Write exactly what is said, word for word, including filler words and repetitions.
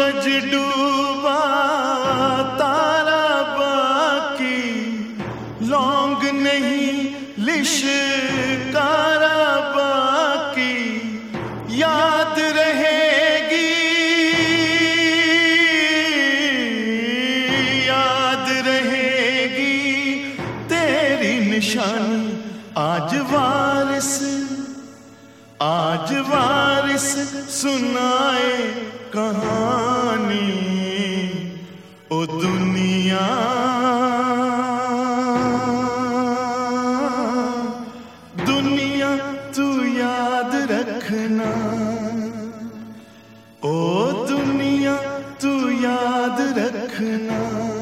सूरज डूबा तारा बाकी, लौंग नहीं लिशकारा बाकी, याद रहेगी याद रहेगी तेरी निशानी। आज वारिस आज वारिस सुनाए कहानी, ओ दुनिया दुनिया तू याद रखना, ओ दुनिया तू याद रखना।